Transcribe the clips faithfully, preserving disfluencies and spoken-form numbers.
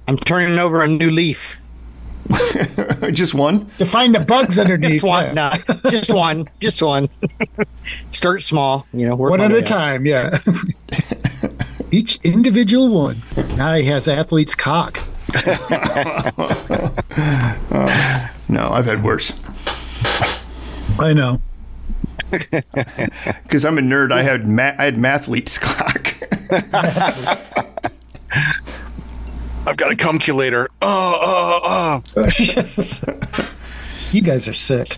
I'm turning over a new leaf. Just one? To find the bugs underneath. Just one. Yeah. No, just one. Just one. Start small. You know, work one at a out. time. Yeah. Each individual one. Now he has athlete's cock. uh, no, I've had worse. I know. Because I'm a nerd, I had ma- I had mathlete's cock. I've got a cumculator. Oh, oh, oh. You guys are sick.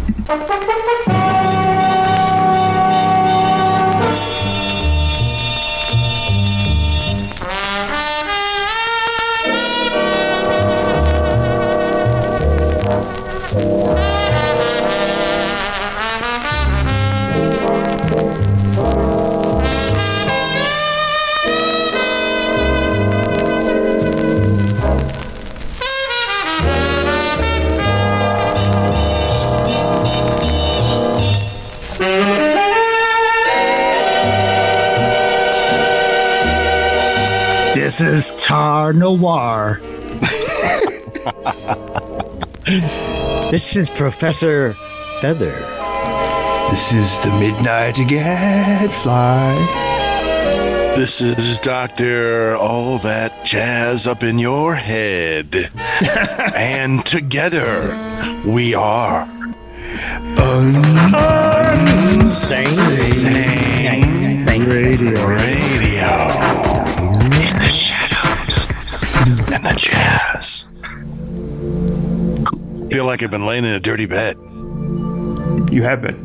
This is Tar Noir. This is Professor Feather. This is the Midnight Gadfly. This is Doctor All That Jazz Up in Your Head. And together we are Unsane Radio. Radio. In the shadows. And the jazz. Feel like I've been laying in a dirty bed. You have been.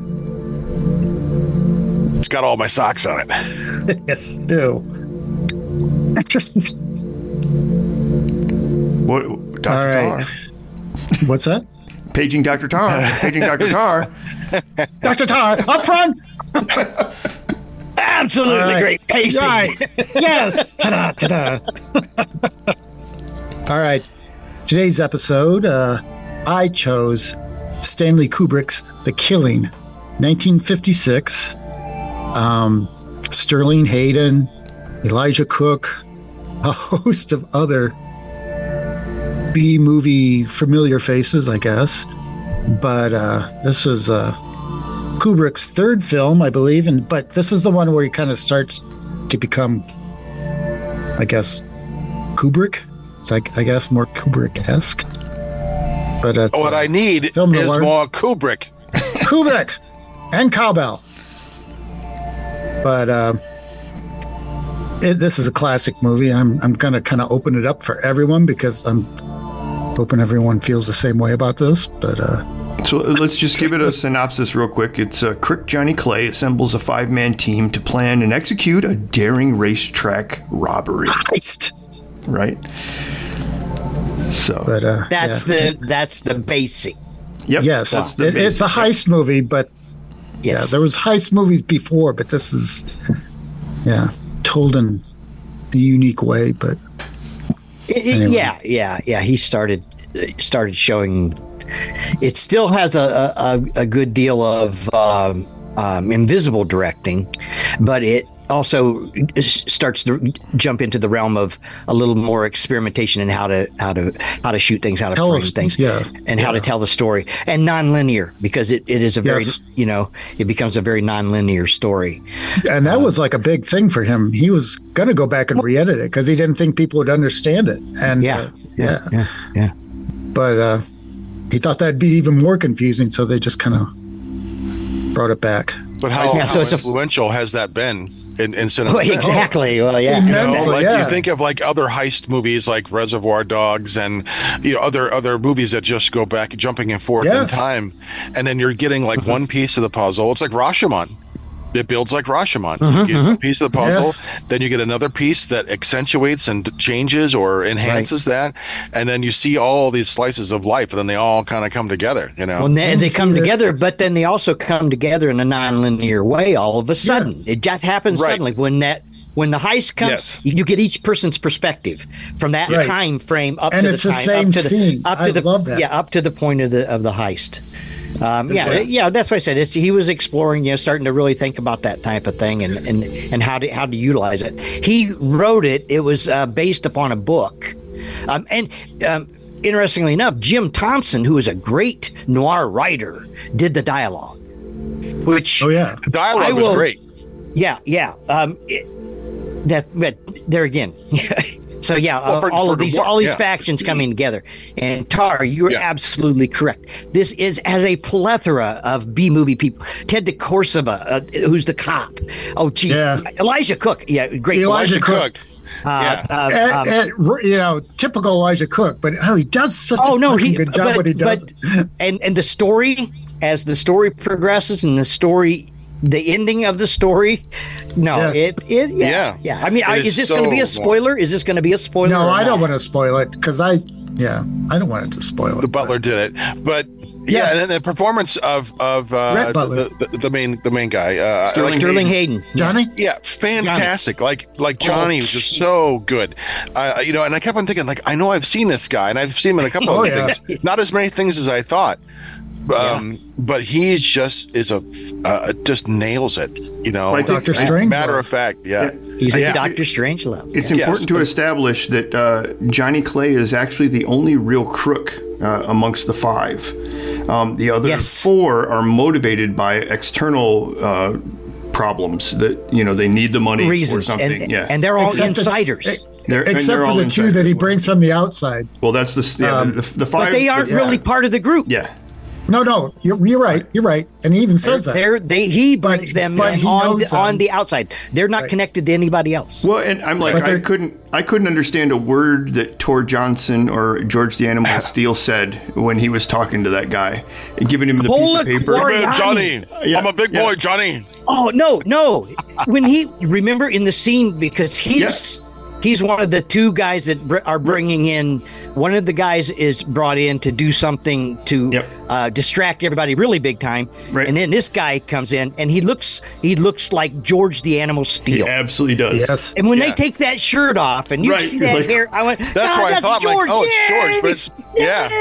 It's got all my socks on it. Yes, you do. Just. What, Doctor All right. Tar? What's that? Paging Doctor Tar. Paging Doctor Tar. Doctor Tar, up front. Absolutely right. great pacing. Right. Yes. Ta-da, ta-da. All right. Today's episode, uh, I chose Stanley Kubrick's The Killing, nineteen fifty-six. Um, Sterling Hayden, Elijah Cook, a host of other B-movie familiar faces, I guess. But uh, this is uh, Kubrick's third film, I believe, and but this is the one where he kind of starts to become, I guess, Kubrick. It's like, I guess, more Kubrick-esque. But it's, What uh, I need film is noir. more Kubrick. Kubrick and cowbell. But uh, it, this is a classic movie. I'm I'm gonna kind of open it up for everyone because I'm hoping everyone feels the same way about this. But uh, So let's just give it a synopsis real quick. It's uh, Crick Johnny Clay assembles a five-man team to plan and execute a daring racetrack robbery. heist. Right? So But uh, That's yeah. the that's the basic. yep, yes, that's the it, it's a basic. heist movie. But yeah, Yes. there was heist movies before, but this is yeah told in a unique way. But It- it- Anyway. Yeah, yeah, yeah. He started started showing. It still has a a, a good deal of um, um, invisible directing, but it also starts to jump into the realm of a little more experimentation in how to how to how to shoot things, how to Tell frame us- things, yeah, and how to yeah. tell the story, and non-linear because it, it is a very Yes. you know it becomes a very non-linear story. and that was like a big thing for him. He was gonna go back and re-edit it because he didn't think people would understand it. And Yeah, uh, yeah, yeah, yeah. but uh, he thought that'd be even more confusing, so they just kind of brought it back. But how, Yeah, how so it's a- influential has that been in, in cinema? Well, exactly. Well, yeah. You know, Immensely, like yeah. you think of like other heist movies like Reservoir Dogs and you know other other movies that just go back jumping and forth Yes. in time, and then you're getting like one piece of the puzzle. It's like Rashomon. It builds like Rashomon. You get a piece of the puzzle, Yes. then you get another piece that accentuates and changes or enhances that, and then you see all these slices of life, and then they all kind of come together. You know, Well, they, they see come that- together, but then they also come together in a non-linear way. All of a sudden, it just happens Right. suddenly when that when the heist comes. Yes. You get each person's perspective from that Right. time frame up And to it's the the time, same up to the scene. up to I the love that. yeah up to the point of the of the heist. Um, yeah, Exactly. yeah, that's what I said. It's he was exploring, you know, starting to really think about that type of thing and and, and how to how to utilize it. He wrote it. It was uh, based upon a book Um, and um, interestingly enough, Jim Thompson, who is a great noir writer, did the dialogue. Which oh yeah, dialogue I was will, great. Yeah, yeah. Um, it, that, but there again. So yeah, Well, for- all for of these, the war- all these yeah. factions coming together. And Tar, you're Yeah. absolutely correct. This is as a plethora of B movie people. Ted DeCorsova, uh, who's the cop. Oh, geez, Yeah. Elijah Cook. Yeah, great. Elijah Elijah Cook. Cook. Uh, Yeah. uh, And, um, and, you know, typical Elijah Cook, but oh, he does such oh a no, fucking he. good job But, what he does. but and and the story, as the story progresses, and the story, the ending of the story. No, Yeah. it it yeah Yeah. yeah. I mean, It I, is is this going to be a so spoiler? Is this going to be a spoiler? no, or I don't not? want to spoil it because I, yeah, I don't want it to spoil it. The Butler did it, but yeah, Yes. and then the performance of of uh, Rhett Butler. the, the, the main the main guy, uh, Sterling like, Sterling Hayden. Johnny. yeah, fantastic. Like like Johnny Oh, was just jeez. so good. Uh, you know, and I kept on thinking, like, I know I've seen this guy, and I've seen him in a couple Oh, of yeah. things. Not as many things as I thought. Um, but he just is a uh, just nails it. You know, Well, I think- Doctor Strange. matter of fact, yeah. He's a Yeah. Doctor Strangelove. It's Yes, important to but- establish that uh, Johnny Clay is actually the only real crook uh, amongst the five. Um, the other Yes. four are motivated by external uh, problems that, you know, they need the money Reasons, or something. and, yeah. and they're all Except the- insiders. They're- and Except they're for all the two inside. that he brings from the outside. well, that's the, yeah, Um, the, the, the five. But they aren't the- really part of the group. Yeah. No, no, you're, you're right. You're right, and he even says that. They're, they he brings them but he on knows the, on them. the outside. They're not Right. connected to anybody else. Well, and I'm like, But I they're- couldn't, I couldn't understand a word that Tor Johnson or George the Animal Steel said when he was talking to that guy, and giving him the Bola piece of paper. Gloria. Man, Johnny, Yeah, I'm a big yeah. boy, Johnny. Oh no, no! When he remember in the scene because he's he's one of the two guys that br- are bringing in. One of the guys is brought in to do something to Yep. uh, distract everybody really big time, Right. and then this guy comes in and he looks he looks like George the Animal He Steel. absolutely does. Yes. And when Yeah. they take that shirt off and you Right, see you're that like- hair, I went, That's "Ah, why I thought, like, George, oh, it's George, yay! but it's- yeah.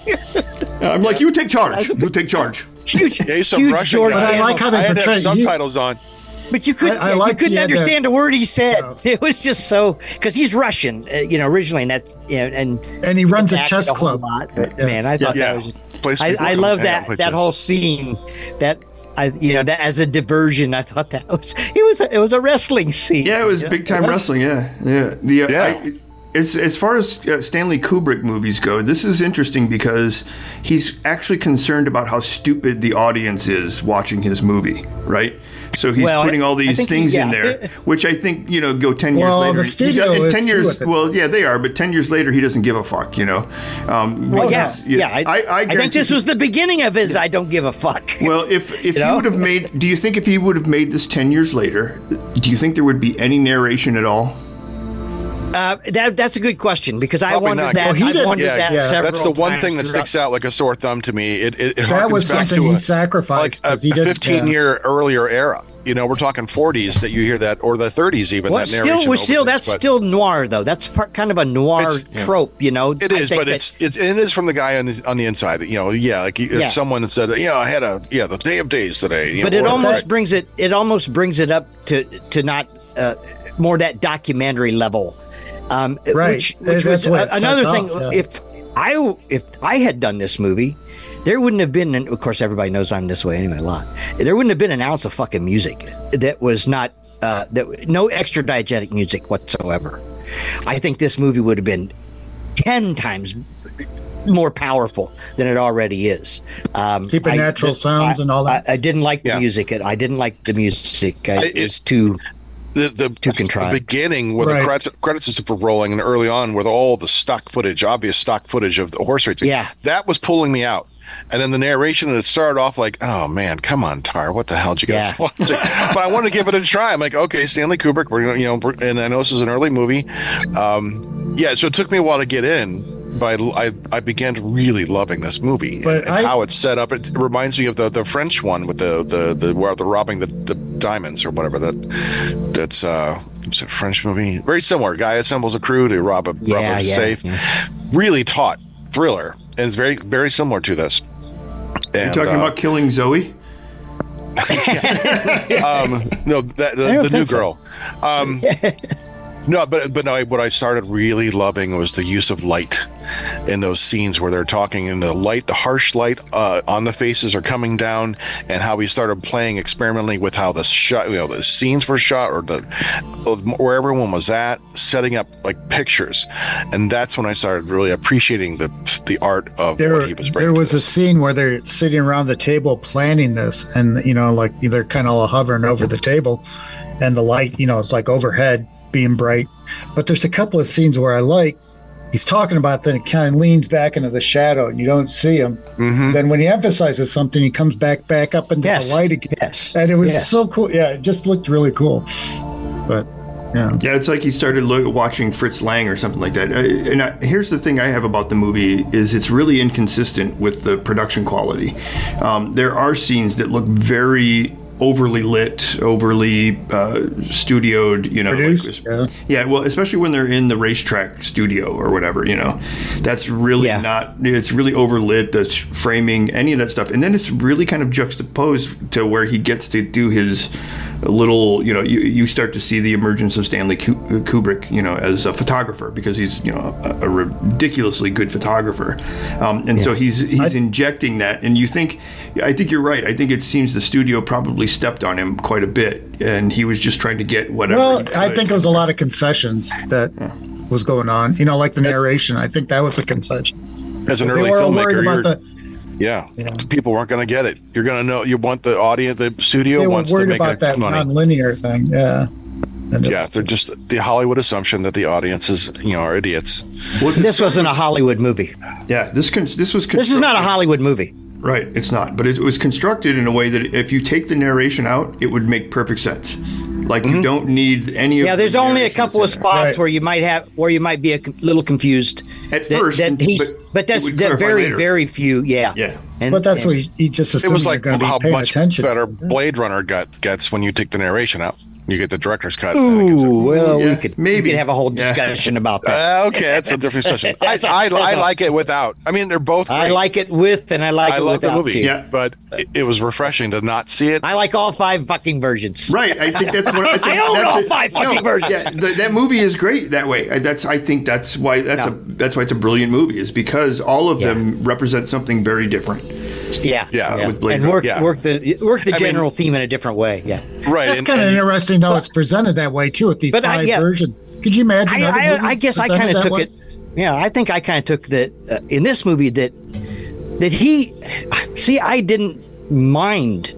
Yay!" I'm like, you take charge. You take charge. Huge, Yeah, he's some huge Russian George guy. But I Animal. like how they I had to portray have you- subtitles on. But you couldn't, I- I you like couldn't the, uh, understand a word he said. No. It was just so because he's Russian, uh, you know, originally, and that, you know, and And he runs a acted chess whole club. lot, but, Yes. man, I thought Yeah. that was. Plays I, people I come love hang out that and play that chess. whole scene. That I, you know, that as a diversion, I thought that was it was a, it was a wrestling scene. Yeah, it was big time wrestling. Yeah, yeah. The uh, Yeah. I, it's as far as uh, Stanley Kubrick movies go, this is interesting because he's actually concerned about how stupid the audience is watching his movie, right? So he's Well, putting all I these think he- things in yeah. there, which I think you know go ten years Well, later. the he studio does- is ten too years. at the Well, yeah, they are, but ten years later, he doesn't give a fuck. You know. Um, Well, yeah, because, yeah. I, I, I, I think guarantee this you- was the beginning of his. I don't give a fuck. Well, if if You he know? would have made, do you think if he would have made this ten years later, do you think there would be any narration at all? Uh, that that's a good question because I Probably wondered not. that. Well, he I didn't- wondered Yeah, that yeah. several That's the one times thing that throughout- sticks out like a sore thumb to me. It, it, it That was harkens back something to he a, sacrificed like a, because he a didn't. fifteen yeah. year earlier era. You know, we're talking forties that you hear that, or the thirties even. Well, that still, narration we're over still things, that's but still noir though. That's part, kind of a noir It's- yeah. trope, you know. It I is, think but that- it's, it's it is from the guy on the on the inside. You know, yeah, like if Yeah. someone said, you know, I had a yeah the day of days today. You but know, it or- almost right. brings it. It almost brings it up to to not uh, more that documentary level. Um, Right. Which, That- which that's was what it uh, another starts thing. off, yeah. If I if I had done this movie, there wouldn't have been. And of course, everybody knows I'm this way anyway. A lot. There wouldn't have been an ounce of fucking music that was not. Uh, that no extra diegetic music whatsoever. I think this movie would have been ten times more powerful than it already is. Um, Keeping I- natural sounds I- and all that. I, I didn't like the Yeah. music. I didn't like the music. I, I- it was too. the the, Too contrived. the beginning where Right. the credits, credits were rolling and early on with all the stock footage, obvious stock footage of the horse racing. Yeah. that was pulling me out. And then the narration, and it started off like, "Oh man, come on, Tar, what the hell did you guys Yeah. watch?" But I wanted to give it a try. I'm like, okay, Stanley Kubrick, we're gonna, you know, we're- and I know this is an early movie. Um, yeah, so it took me a while to get in, but I I, I began to really loving this movie But and I- how it's set up. It reminds me of the, the French one with the the the where they're robbing the, the diamonds or whatever. That that's uh, it's a French movie. Very similar. Guy assembles a crew to rob a rob Yeah, a yeah, safe. yeah. Really taut thriller, and it's very very similar to this. You're And, talking uh, about killing Zoe? um, no, that, I the, don't the new think so. girl. Um, No, but but no, what I started really loving was the use of light in those scenes where they're talking, and the light, the harsh light uh, on the faces are coming down, and how we started playing experimentally with how the shot, you know, the scenes were shot, or the where everyone was at, setting up like pictures, and that's when I started really appreciating the the art of there, what he was bringing. There was to a us. scene where they're sitting around the table planning this, and you know, like they're kind of all hovering over the table, and the light, you know, it's like overhead, being bright. But there's a couple of scenes where I like, he's talking about, then it kind of leans back into the shadow and you don't see him. Mm-hmm. Then when he emphasizes something, he comes back back up into Yes. the light again. Yes. And it was Yes. so cool. Yeah, it just looked really cool. But yeah. Yeah, it's like he started lo- watching Fritz Lang or something like that. Uh, and I, here's the thing I have about the movie is it's really inconsistent with the production quality. Um, there are scenes that look very overly lit, overly uh, studioed, you know. Produced, like, yeah. yeah, well, especially when they're in the racetrack studio or whatever, you know. That's really Yeah. not, it's really overlit, the framing, any of that stuff. And then it's really kind of juxtaposed to where he gets to do his little, you know, you, you start to see the emergence of Stanley Kubrick, you know, as a photographer, because he's, you know, a, a ridiculously good photographer. Um, and yeah. so he's he's I, injecting that. And you think, I think you're right. I think it seems the studio probably stepped on him quite a bit, and he was just trying to get whatever. Well, he could. I think it was a lot of concessions that yeah. was going on. You know, like the narration. I think that was a concession. As an early filmmaker, you're, yeah, you know, people weren't going to get it. You're going to know. You want the audience, the studio they wants to worried make about that money. non-linear thing. Yeah, and yeah, they're just the Hollywood assumption that the audiences, you know, are idiots. Well, this wasn't a Hollywood movie. Yeah, this con- this was. This is not a Hollywood movie. Right, it's not. But it was constructed in a way that if you take the narration out, it would make perfect sense. Like mm-hmm. you don't need any of. Yeah, there's the only a couple of spots right. where you might have, where you might be a little confused at that, first. That he's, but, but that's that very, later. very few. Yeah, yeah. And, but that's and, what he, he just assumed. It was like how much attention. better Blade Runner got, gets when you take the narration out. You get the director's cut. Ooh, well, yeah, we could maybe we could have a whole discussion yeah. about that. Uh, okay, that's a different discussion. I, I, I like it without. I mean, they're both great. I like it with, and I like I it love without. the movie, too. yeah, but it, it was refreshing to not see it. I like all five fucking versions. Right, I think that's what I, think I own that's all it. five fucking no, versions. Yeah, the, that movie is great that way. That's I think that's why that's no. a that's why it's a brilliant movie. Is because all of yeah. them represent something very different. Yeah, yeah, yeah. with Blade and work yeah. work the work the I general mean, theme in a different way. Yeah, right. That's and, kind of and, interesting how it's presented that way too with these but five I, yeah. versions. Could you imagine? I, other I, movies I guess I presented kind of that took way? it. Yeah, I think I kind of took that uh, in this movie that that he see I didn't mind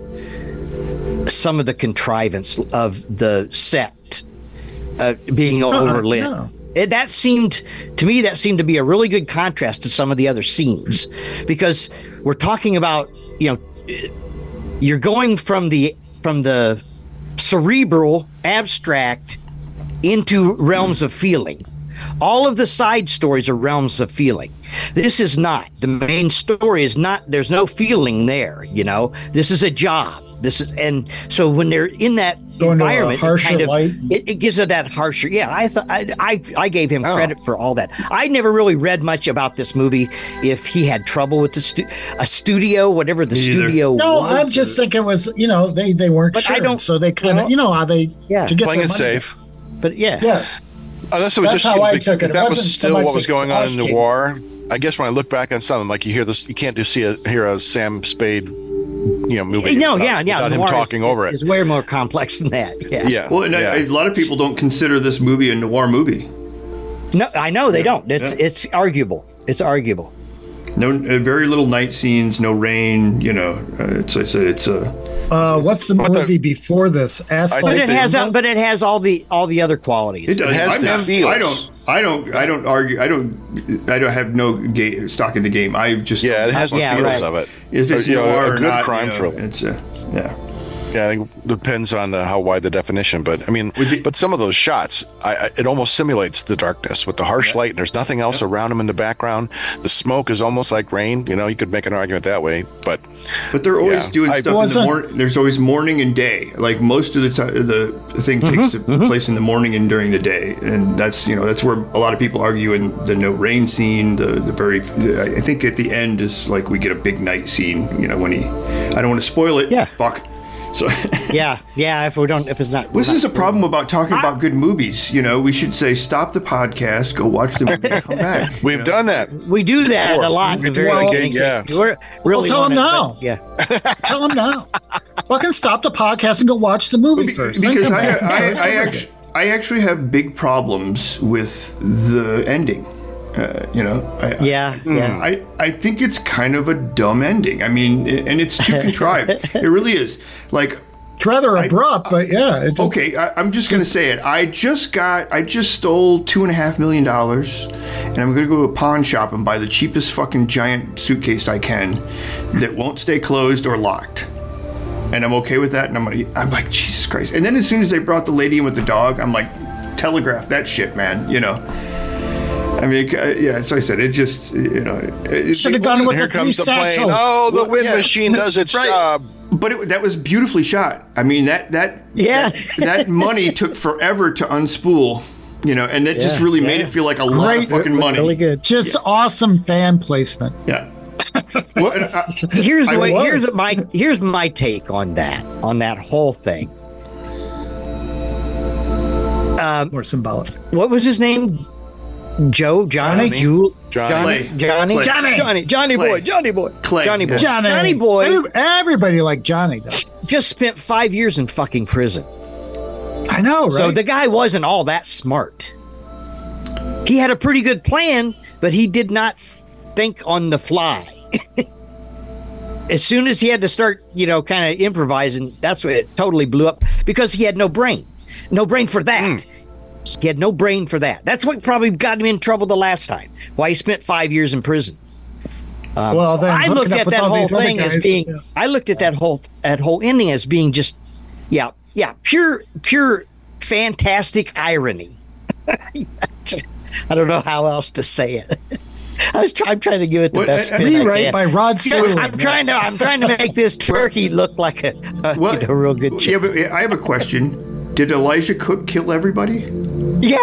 some of the contrivance of the set uh, being overlit. no. It, that seemed to me that seemed to be a really good contrast to some of the other scenes, because we're talking about, you know, you're going from the from the cerebral abstract into realms of feeling. All of the side stories are realms of feeling. This is not. The main story is not, there's no feeling there, you know. This is a job. This is, and so when they're in that Going environment, to a harsher it, kind of, light. it, it gives it that harsher. Yeah, I thought I, I I gave him Oh. credit for all that. I never really read much about this movie. If he had trouble with the stu- a studio, whatever the Me either. studio No, was, I'm just thinking it was, you know, they, they weren't But I sure. don't- so they kind of, well, you know, how they, yeah. to get playing their it money. safe. but yeah, Yes. Unless it was That's just how I the- took it. It That was wasn't so still much what was the going on in costume. noir. I guess when I look back on something like you hear this, you can't just see a hear a Sam Spade, you know, movie. No, without, yeah, yeah. without him noir talking is, over is, it. is way more complex than that. Yeah. Yeah. Well, and yeah. I, a lot of people don't consider this movie a noir movie. No, I know they don't. It's yeah. it's arguable. It's arguable. No, uh, very little night scenes, no rain. You know, uh, it's I said it's a. Uh, what's the But the- movie before this? Asphalt. But think it they- has, uh, but it has all the all the other qualities. It does. It has I'm the not- feels. I don't. I don't. I don't argue. I don't. I don't have no ga- stock in the game. I just. yeah, it has the Yeah, feels right. of it. If it's you know, noir a or good not, crime you know, thriller. It's uh, yeah. Yeah, I think it depends on uh, how wide the definition. But I mean, Would you- but some of those shots, I, I, it almost simulates the darkness with the harsh light. And there's nothing else around them in the background. The smoke is almost like rain. You know, you could make an argument that way. But But they're always Yeah. doing I- stuff in the Wasn't- morning. There's always morning and day. Like most of the time, the thing takes place in the morning and during the day, and that's you know that's where a lot of people argue in the no rain scene. The the very I think at the end is like we get a big night scene. You know when he, I don't want to spoil it. Yeah. Fuck. So Yeah, yeah. If we don't, if it's not, this not is a problem about talking about good movies. You know, we should say stop the podcast, go watch the movie, come back. you We've know? done that. We do that a lot. in the very Well, beginning. yeah. We're really Well, tell 'em wanna- now. Yeah. Tell them now. Fucking stop the podcast and go watch the movie Be- first. then Because come I, back and I, start I, over actually, again. I actually have big problems with the ending. Uh, you know, I, Yeah, yeah. I, I think it's kind of a dumb ending. I mean, it- and it's too contrived. It really is. Like, It's rather abrupt, but yeah. It's okay, I, I'm just gonna say it. I just got, I just stole two and a half million dollars, and I'm gonna go to a pawn shop and buy the cheapest fucking giant suitcase I can that won't stay closed or locked. And I'm okay with that. And I'm like, I'm like, Jesus Christ. And then as soon as they brought the lady in with the dog, I'm like, telegraph that shit, man. You know. I mean, uh, yeah. So I said, it just, you know, it, should have it- gone with Here the three comes the plane. satchels. Oh, the Well, wind yeah. machine does its Right. job. But it, that was beautifully shot. I mean, that that Yeah. that, that money took forever to unspool, you know, and that just Yeah, really yeah. made it feel like a lot of Great. fucking money. Really good. Just awesome fan placement. Yeah. Well, and I- Here's the I way. was. Here's my. Here's my take on that. On that whole thing. More symbolic. What was his name? Joe, Johnny, Johnny. Jewel, Johnny. Clay. Johnny, Clay. Johnny, Johnny, Johnny Clay. boy, Johnny boy, Clay, Johnny boy, yeah. Johnny. Johnny boy. Every- Everybody liked Johnny, though. Just spent five years in fucking prison. I know, right? So the guy wasn't all that smart. He had a pretty good plan, but he did not think on the fly. As soon as he had to start, you know, kind of improvising, that's what it totally blew up because he had no brain. No brain for that. He had no brain for that. That's what probably got him in trouble the last time. Why he spent five years in prison. well, then I hooking looked up at with that all whole these other thing as guys, being. yeah. I looked at that whole that whole ending as being just, yeah, yeah, pure pure fantastic irony. I don't know how else to say it. I was trying. I'm trying to give it the What- best uh, spin I Rewrite can. by Rod Serling. I'm trying to. I'm trying to make this turkey look like a, a Well, you know, real good Yeah, chick. but I have a question. Did Elijah Cook kill everybody? Yeah.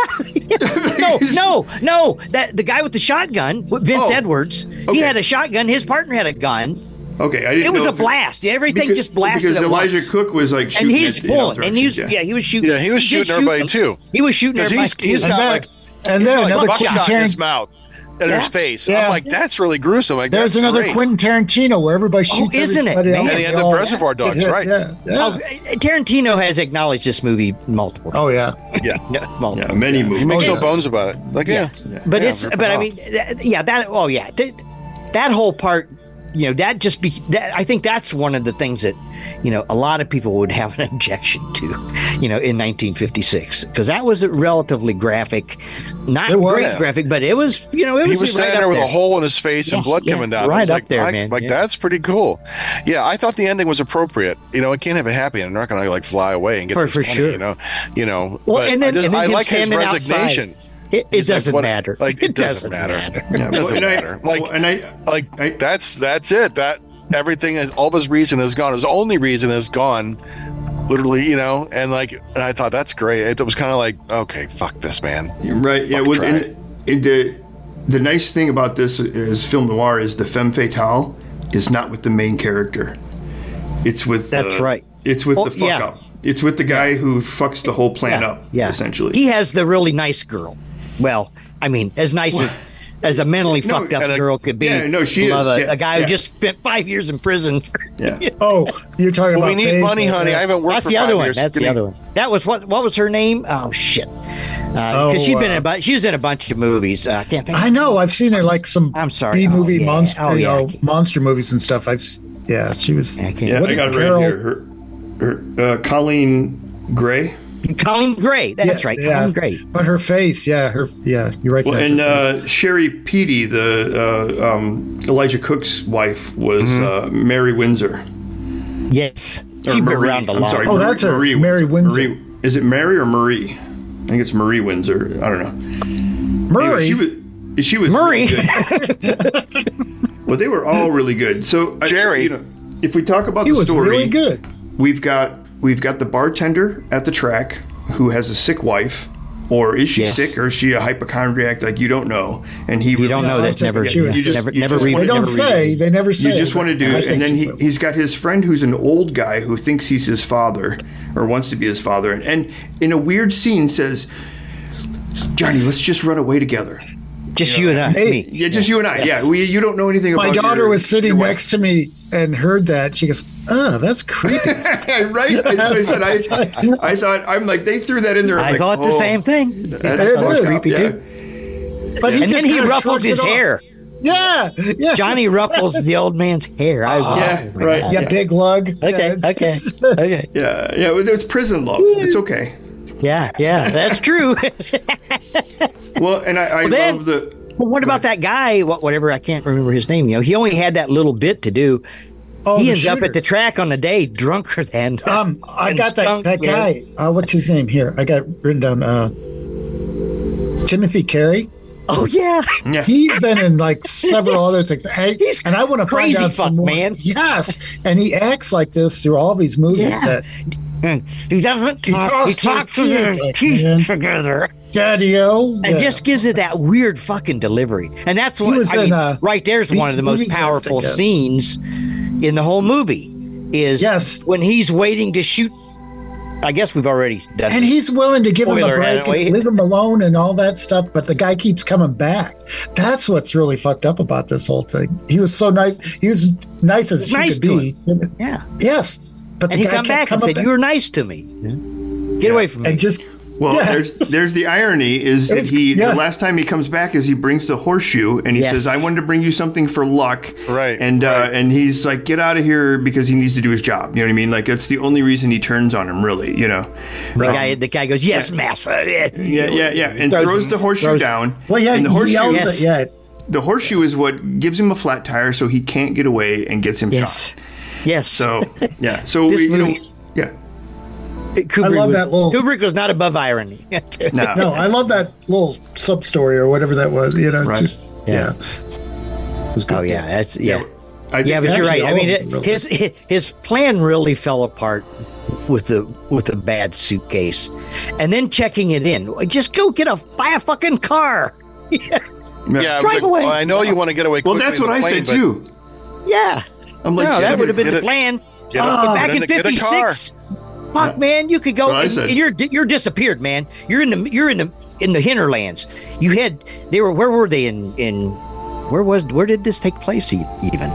no, no, no. That the guy with the shotgun, Vince Oh, Edwards. He okay. had a shotgun. His partner had a gun. Okay, I didn't. It was know a if blast. Everything because- just blasted because at Elijah once. Cook was like shooting And he's at- in all pulling, and he was directions, yeah. he was shooting. Yeah, he was did shooting everybody, them. too. He was shooting Because everybody he's, too. he's And got then- like, and he's then got like another buckshot Quentin in his Tarant- mouth and Yeah. his face. Yeah. I'm like, that's really gruesome. Like, There's that's another great. Quentin Tarantino where everybody Oh, shoots isn't it, everybody man? else. And the end of Oh, Reservoir Dogs, yeah, right. Yeah, yeah. Oh, Tarantino has acknowledged this movie multiple times. Oh, yeah. Yeah. No, multiple. Yeah, many movies. He makes Oh, no yeah. bones about it. Like, yeah. But Yeah, it's rip but it I off. mean that, yeah that oh yeah that, that whole part, you know, that just be that, I think that's one of the things that, you know, a lot of people would have an objection to, you know, in nineteen fifty-six, because that was a relatively graphic, not It was. great graphic, but it was, you know, it He was, was right standing up there with there. a hole in his face and Yes, blood yeah, coming down. I right was up like, there, I- man. Like, Yeah. that's pretty cool. Yeah, I thought the ending was appropriate. You know, it can't have a happy end. They're not going to like fly away and get For- this for money, sure. You know, you know. Well, but and then, I, just, and then I him like his standing outside. resignation. It, it He's like, doesn't what- matter. Like, it doesn't matter. Yeah, It doesn't and I- matter. Like, and I, like I- that's that's it. That everything is all of his reason is gone. His only reason is gone. Literally, you know, and like, and I thought that's great. It, was kind of like, okay, fuck this, man. Right. Yeah. Fucking Well, try and, it. and the the nice thing about this is film noir is the femme fatale is not with the main character. It's with That's the, right. It's with Oh, the fuck yeah. up. It's with the guy who fucks the whole plan yeah, up. yeah. Essentially. He has the really nice girl. Well, I mean, as nice as as a mentally No, fucked up and a- girl could be. yeah, no, she love is, a, yeah, a guy who yeah. just spent five years in prison. For, Yeah. Oh, you're talking Well, we about need Faith, money, uh, honey. I haven't worked That's for the five other one. years. That's Give the me- other one. That was what? What was her name? Oh shit! Because Oh, she'd been in a uh, bunch. She was in a bunch of movies. Uh, I can't think. I know. I've seen her like some I'm sorry. B movie Oh, yeah. monster, Oh, you yeah. know, monster movies and stuff. I've s- yeah, she was. I can't. Yeah. What I did got it Carol- right here. Her, her uh, Colleen Gray. Colleen Gray. That's yeah, right. yeah. Colleen Gray. But her face, yeah, her yeah, you're right. Well, that's and her face. uh, Sherry Peedy, the uh, um, Elijah Cook's wife, was Mm-hmm. uh, Mary Windsor. Yes, Or she's been Marie. around a I'm lot. sorry, Oh, Marie, that's her, Marie, Mary Windsor. Marie, is it Mary or Marie? I think it's Marie Windsor. I don't know. Murray. Anyway, she was. She was Murray. really good. Well, they were all really good. So I- Jerry. you know, if we talk about he the was story, really good. we've got we've got the bartender at the track who has a sick wife, or is she Yes. sick, or is she a hypochondriac? Like you don't know, and he You don't know. I That's think never, she was- You just- never, you never just read. wanna- They don't never say. read. They never say. You just but want to do I it, think and then she he, was. he's got his friend who's an old guy who thinks he's his father or wants to be his father, and, and in a weird scene says, "Johnny, let's just run away together." Just you and I. Hey. Me. Yeah, just you and I. Yeah, we you don't know anything My about. daughter your- was sitting your wife. next to me and heard that. She goes, "Oh, that's creepy." right? I, I said I, I thought I'm like they threw that in there. I'm I like, thought the oh, same thing. That's It fucked is. up, creepy, yeah. too. But he And just then he kinda ruffled shrugs his it off. hair. Yeah, yeah, Johnny ruffles the old man's hair. I was, Yeah, right. Yeah, big lug. Okay, Yeah, okay, it's- okay. Yeah, yeah. Well, there's prison love. It's okay. Yeah, yeah, that's true. Well, and I, I then- love the. Well, what about that guy? What, whatever, I can't remember his name. You know, he only had that little bit to do. Oh, he the ends up shooter. at the track on the day drunker than. Um, I and got that skunk, that man. guy. Uh, what's his name here? I got it written down. Uh, Timothy Carey. Oh yeah, Yeah. He's been in like several other things. I, He's and I want to find crazy out some fuck, more. man. Yes, and he acts like this through all these movies. Yeah. That he doesn't talk. He talks talks to with his his teeth, teeth man. together. Daddy-O. And yeah. just gives it that weird fucking delivery. And that's He what was I in, mean, uh, right there's one Beach of the most Movies, I powerful think, yeah. scenes in the whole movie is Yes. when he's waiting to shoot. I guess we've already done And it. he's willing to give him a Spoiler, break haven't we? and leave him alone and all that stuff, but the guy keeps coming back. That's what's really fucked up about this whole thing. He was so nice. He was nice as He's he nice could to be. Yeah. Yes, but And the he guy come kept back and coming said, "You were nice to me. Get away from me." and just Well, Yeah. there's there's the irony is that was- he yes. the last time he comes back is he brings the horseshoe and he Yes. says, "I wanted to bring you something for luck." Right, And uh, right. and he's like, "Get out of here," because he needs to do his job. You know what I mean? Like that's the only reason he turns on him, really. You know? the guy, the guy goes, "Yes, massa." Yeah, yeah, yeah. And Throws- throws, the horseshoe throws- down. well, yeah, And the he horseshoe, yells Yes. at, yeah. the horseshoe is what gives him a flat tire, so he can't get away and gets him Yes, shot. yes. So yeah, so This we, you know, movie's- yeah. Kubrick I love was, that little- Kubrick was not above irony. No. No, I love that little sub story or whatever that was. You know, Right. just Yeah. yeah. It was good. Oh yeah, that's yeah. I think Yeah, but you're Actually, right. I all mean, of it, them really. his his plan really fell apart with the with the bad suitcase, and then checking it in. Just go get a buy a fucking car. Yeah, Drive but, away. well, I know you want to get away. Well, quickly that's in what the I plane, said but too. Yeah. I'm like, no, get that a- would have been get the a- plan. Get, a, But back get in a- get a car. fifty-six, fuck man, you could go. That's what I And, said. and you're you're disappeared, man. You're in the you're in the in the hinterlands. You had they were where were they in in where was where did this take place e- even?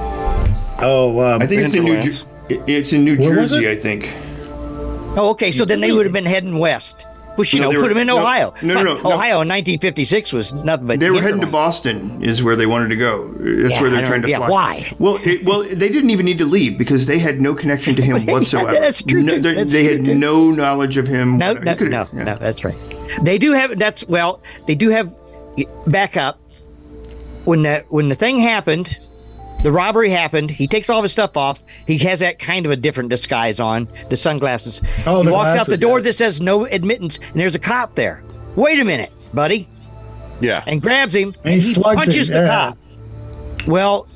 Oh, um, I think it's in New Hinterlands. Jer- it's in New Where was Jersey, it? I think. Oh, okay. So then they would have been heading west. Which you No, know they put were- them in no, Ohio. no, no, Fuck, no, no. Ohio in nineteen fifty-six was nothing but They were heading to hinterland. Boston, is where they wanted to go. That's Yeah, where I they're don't- trying to yeah, fly. why? Well, it, well, they didn't even need to leave because they had no connection to him Yeah, whatsoever. that's true, No, too. they That's they true, had too. no knowledge of him. No, He no, could've- no, yeah. no, that's right. They do have that's well, they do have back up when that when the thing happened, the robbery happened. He takes all of his stuff off. He has that kind of a different disguise on, the sunglasses. Oh, he the walks out glasses, the door yeah. that says no admittance, and there's a cop there. Wait a minute, buddy, Yeah. and grabs him And and he he slugs punches him, the yeah. cop. Well,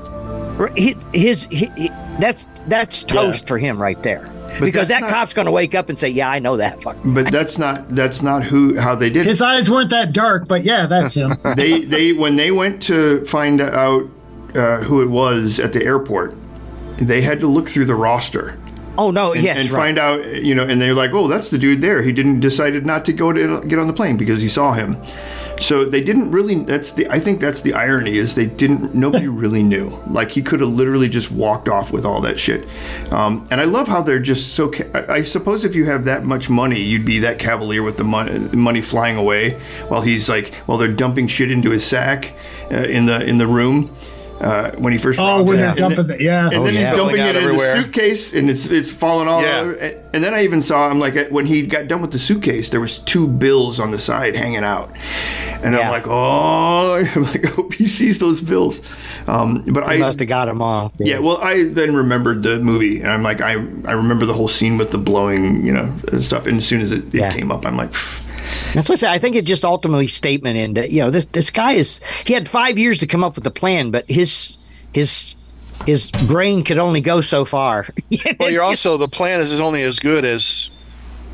he, his he, he- that's that's toast for him right there. Because that's that not- cop's going to wake up and say, "Yeah, I know that fuck." But that's not that's not who how they did it. his eyes weren't that dark, but yeah, that's him. they they when they went to find out uh, who it was at the airport, they had to look through the roster Oh no, and, yes, and right. find out, you know, and they're like, oh, that's the dude there. He didn't decided not to go to get on the plane because he saw him. So they didn't really. That's the. I think that's the irony is they didn't. Nobody really knew. Like he could have literally just walked off with all that shit. Um, and I love how they're just so. Ca- I, I suppose if you have that much money, you'd be that cavalier with the money, money flying away while he's like, while they're dumping shit into his sack uh, in the in the room. Uh, when he first Oh, robs when him. they're And dumping then- the- yeah. and Oh, then yeah. he's dumping Falling it out in everywhere. the suitcase and it's it's falling all Yeah. over. And then I even saw him like when he got done with the suitcase, there was two bills on the side hanging out, and I'm Yeah. like, oh, I'm like, I hope he sees those bills. Um, but He I must have got him off. yeah, well, I then remembered the movie, and I'm like, I I remember the whole scene with the blowing, you know, stuff. And as soon as it, it Yeah. came up, I'm like, pfft. That's what I say. I think it just ultimately statement in that, you know, this this guy is he had five years to come up with the plan, but his his his brain could only go so far. Well, you're Just- also the plan is only as good as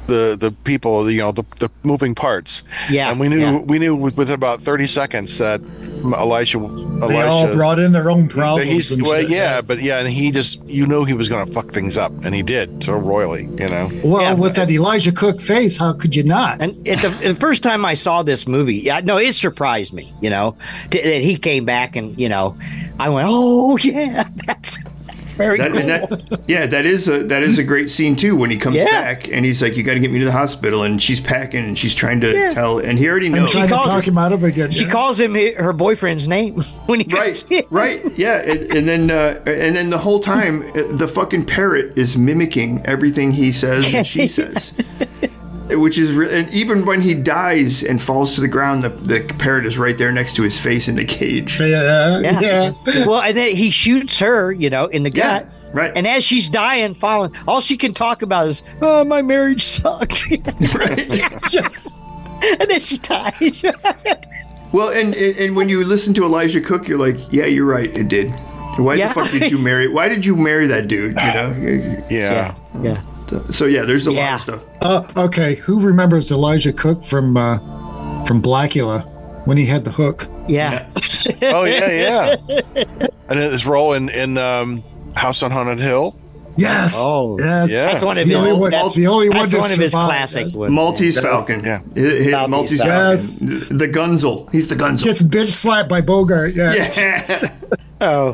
the the people, you know, the, the moving parts. Yeah, and we knew yeah. we knew with, with about thirty seconds that Elisha, They all Elisha, brought in their own problems. he's and well, shit, yeah, but yeah, and he just you know he was going to fuck things up, and he did so royally, you know. Well, Yeah, with but- that Elijah Cook face, how could you not? And at the, the first time I saw this movie, yeah, no, it surprised me, you know, t- that he came back and, you know, I went, oh, yeah, that's very That, cool. and that, yeah, that is a that is a great scene too. When he comes Yeah. back and he's like, "You got to get me to the hospital," and she's packing and she's trying to Yeah. tell, and he already I'm knows. trying to calls talk her- him out of it again. She yeah. calls him hi- her boyfriend's name when he Right, comes in. right, yeah, and, and then uh, and then the whole time uh, the fucking parrot is mimicking everything he says and she says, which is re- and even when he dies and falls to the ground, the, the parrot is right there next to his face in the cage. Yeah, Yeah. yeah. Well, and then he shoots her, you know, in the Yeah, gut. right. And as she's dying, falling, all she can talk about is, oh, my marriage sucked. Right. Yes. And then she dies. Well, and, and and when you listen to Elijah Cook, you're like, yeah, you're right, it did. Why Yeah. the fuck did you marry? Why did you marry that dude? You know. Yeah. yeah. So yeah, there's a lot Yeah. of stuff. Uh, okay, who remembers Elijah Cook from uh, from Blackula when he had the hook? Yeah. Oh yeah, yeah. And his role in in um, House on Haunted Hill. Yes. Oh, yes. yeah. That's one of The his, only one- that's, the only one that's to one of his survive, classic yes. ones. Maltese Yeah. Falcon. Yeah. Hit- hit Maltese Maltese Falcon. Falcon. The Gunzel. He's the Gunzel. Gets bitch slapped by Bogart. Yeah. Yeah. Oh,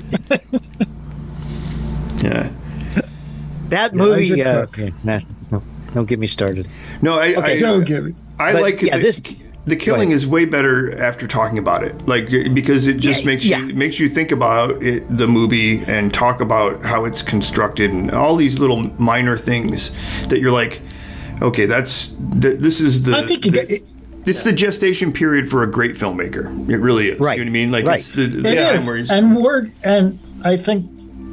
yeah. that Yeah, movie. Elijah Uh, Cook. yeah, no, no, don't get me started. No, I Okay. I, Don't give me. I But, like yeah, the, this- the killing ahead. is way better after talking about it. Like because it just Yeah, makes yeah. you makes you think about it, the movie and talk about how it's constructed and all these little minor things that you're like, okay, that's th- this is the I think you the- get. It, it's the gestation period for a great filmmaker. It really is. Right. You know what I mean? Like Right. it's the, the It time is, where he's, and we're and I think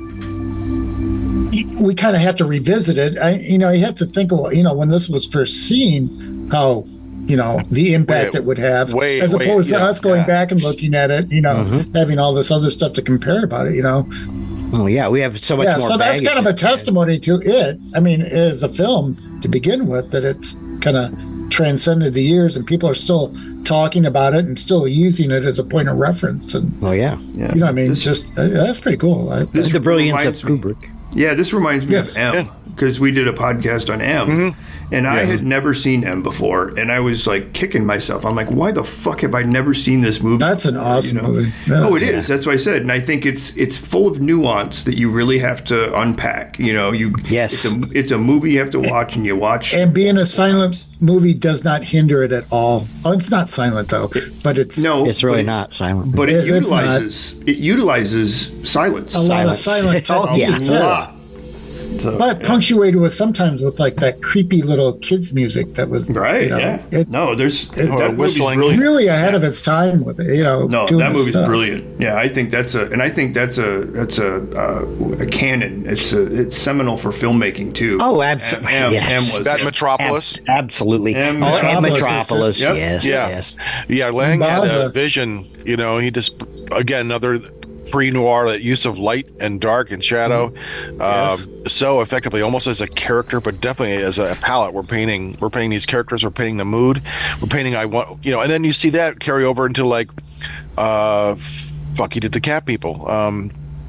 we kind of have to revisit it. I, you know, you have to think of, you know, when this was first seen, how, you know, the impact Way- it would have, way- as way- opposed to yeah, us going yeah. back and looking at it, you know, Mm-hmm. having all this other stuff to compare about it, you know. Oh, yeah, we have so much Yeah, more. so that's baggage. kind of a testimony to it. I mean, as a film to begin with, that it's kind of transcended the years, and people are still talking about it and still using it as a point of reference. And Oh yeah, yeah. you know, what I mean, This- just uh, that's pretty cool. I, this the brilliance of reminds me- Kubrick. Yeah, this reminds me Yes. of M Yeah. because we did a podcast on M, Mm-hmm. and I Yeah. had never seen M before, and I was like kicking myself. I'm like, why the fuck have I never seen this movie? That's an before, awesome you know? movie. Yeah. Oh, it is. That's what I said, and I think it's it's full of nuance that you really have to unpack. You know, you Yes. it's a, it's a movie you have to watch, and you watch. And being a silent movie does not hinder it at all. Oh, it's not silent though, but it's no, It's really but, not silent. But it, It- it's not. utilizes it utilizes silence. a lot of Silence. silent Oh, yeah. techniques. A yes. lot. So, But yeah. punctuated with sometimes with like that creepy little kids music that was Right? you know, yeah. it, no, there's it- that movie's whistling. brilliant. really ahead of its time with it. You know, No, doing that this movie's stuff. brilliant. Yeah, I think that's a, and I think that's a that's a uh, a canon. It's a it's seminal for filmmaking too. Oh, absolutely. M, M, Yes. M was That Metropolis. Ab- absolutely. And oh, and Metropolis is- Metropolis. Yep. Yes. Yeah. Yes. Yeah, Lang had a Baza. vision. You know, he just again another pre-noir, that use of light and dark and shadow, um, so effectively, almost as a character, but definitely as a palette. We're painting, we're painting these characters. We're painting the mood. We're painting. I want, you know, and then you see that carry over into like, uh, fuck, he did the cat people. Um,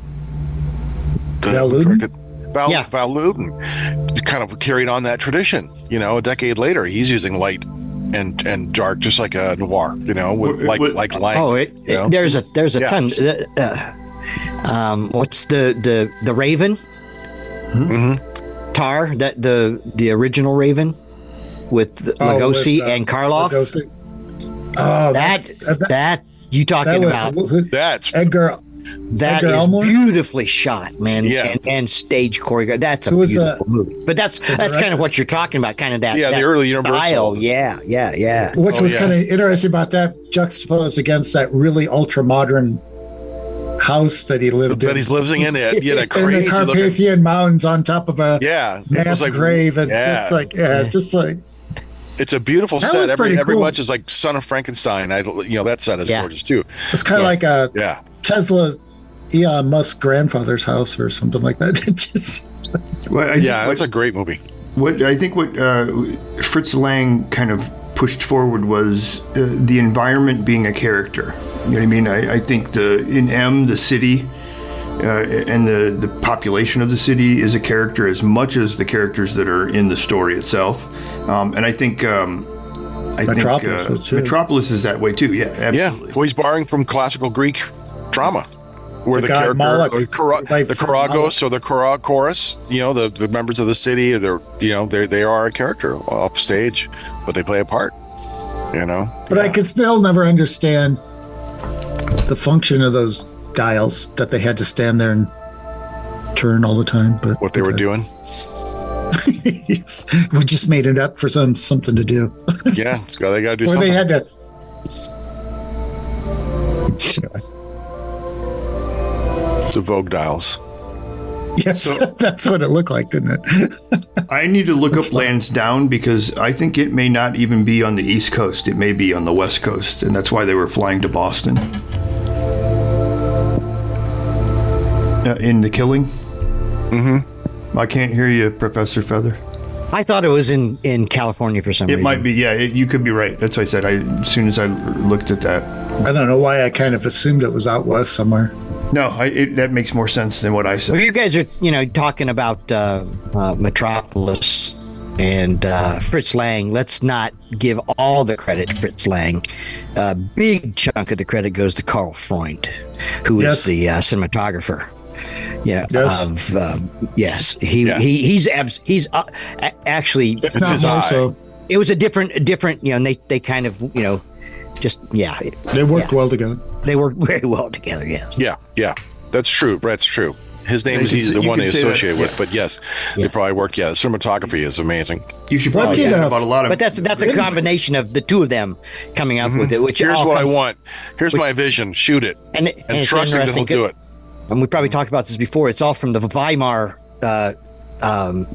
the- Val Lewton? Val, Yeah. Val Lewton kind of carried on that tradition. You know, a decade later, he's using light and and dark, just like a noir. You know, with, What- like what- like light. Oh, it, you know? it- there's a there's a Yeah. ton. Uh, uh, um, what's the the the Raven? Mhm. Tar, that the the original Raven with Oh, Lugosi with, uh, and Karloff. Lugosi. Oh, That that's- uh, that, you that talking was about? who- That's Edgar. That Edgar is Elmore? beautifully shot, man. Yeah. and, and stage choreography. That's a Who was, beautiful uh, movie. But that's that's kind director? of what you're talking about, kind of that. Yeah, the that early style. Universal. Yeah, yeah, yeah. Which Oh, was yeah. kind of interesting about that, juxtaposed against that really ultra modern house that he lived that in. he's living in it. Yeah, that in crazy the looking. Carpathian Mountains on top of a Yeah, it mass was like grave, and yeah. just like yeah, just like It's a beautiful That set. was Every pretty every cool. much is like Son of Frankenstein. I you know that set is Yeah. gorgeous too. it's kind of Yeah. like a Yeah, Tesla, Elon Musk's grandfather's house or something like that. It just Well, I, yeah, what- that's a great movie. what I think what uh, Fritz Lang kind of pushed forward was uh, the environment being a character. You know what I mean? I, I think the in M, the city, uh, and the, the population of the city is a character as much as the characters that are in the story itself. Um, and I think um, I Metropolis, think uh, Metropolis is that way too. Yeah, absolutely. Yeah, well, he's borrowing from classical Greek drama, where the, The god character, Moloch, the, Kora, like the from Koragos or the Kora chorus, you know, the, the members of the city, they're you know they they are a character off stage, but they play a part. You know, But I could still never understand the function of those dials that they had to stand there and turn all the time. But what they were okay. doing. Yes. We just made it up for some something to do. Yeah, it's got, they got to do Or something. they had to. The Vogue dials. Yes, that's what it looked like, didn't it? I need to look up Lansdowne because I think it may not even be on the East Coast. It may be on the West Coast, and that's why they were flying to Boston. Uh, in The Killing? Mm-hmm. I can't hear you, Professor Feather. I thought it was in, in California for some It reason. might be, yeah. It, you could be right. That's what I said. I, as soon as I looked at that. I don't know why I kind of assumed it was out west somewhere. No, I, it, that makes more sense than what I said. Well, you guys are, you know, talking about uh, uh, Metropolis and uh, Fritz Lang. Let's not give all the credit to Fritz Lang. A big chunk of the credit goes to Carl Freund, who is Yes. the uh, cinematographer. Yeah. Yes. Of uh, yes, he Yeah. he he's abs- he's uh, a- actually. If not his more eye. so. It was a different, a different. You know, and they they kind of, you know, just yeah. They worked yeah. well together. They work very well together. Yes. Yeah, yeah, that's true. That's true. His name You is could he's say- the you one could they say that, associate with, yeah. but yes, they Yes. probably work. Yeah, the cinematography is amazing. You should What probably did, talk uh, about a lot of. But that's that's a combination of the two of them coming up with it. Which Here's all what comes- I want. Here's my vision. Shoot it, and, and, and it's trusting that he'll interesting. do it. And we probably talked about this before. It's all from the Weimar uh, um,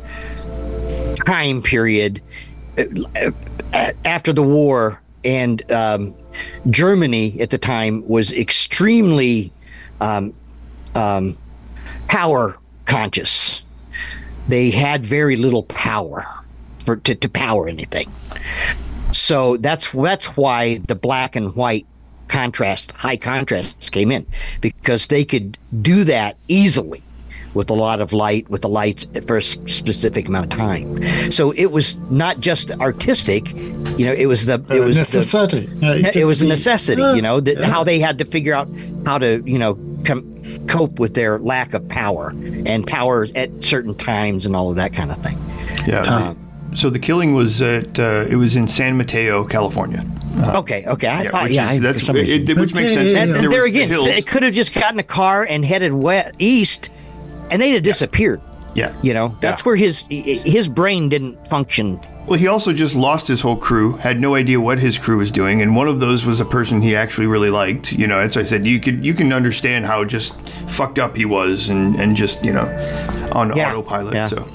time period uh, after the war, and um, Germany at the time was extremely um, um, power conscious. They had very little power for to, to power anything. So that's that's why the black and white contrast, high contrast came in, because they could do that easily with a lot of light, with the lights for a s- specific amount of time. So it was not just artistic, you know, it was the it Uh, was the, necessity. Uh, it just was a the- necessity, Yeah, you know, that yeah. how they had to figure out how to, you know, com- cope with their lack of power and power at certain times and all of that kind of thing. Yeah. Um, so The Killing was at. Uh, it was in San Mateo, California. Okay, okay. I Yeah, thought, which yeah, is- I, that's for some it, reason. it- which makes sense. Yeah, And yeah, There there was the again, hills. it could have just gotten a car and headed west, east, and they'd have disappeared. Yeah. You know, that's Yeah. where his his brain didn't function. Well, he also just lost his whole crew, had no idea what his crew was doing, and one of those was a person he actually really liked. You know, as I said, you could you can understand how just fucked up he was, and, and just you know, on Yeah. autopilot. Yeah. So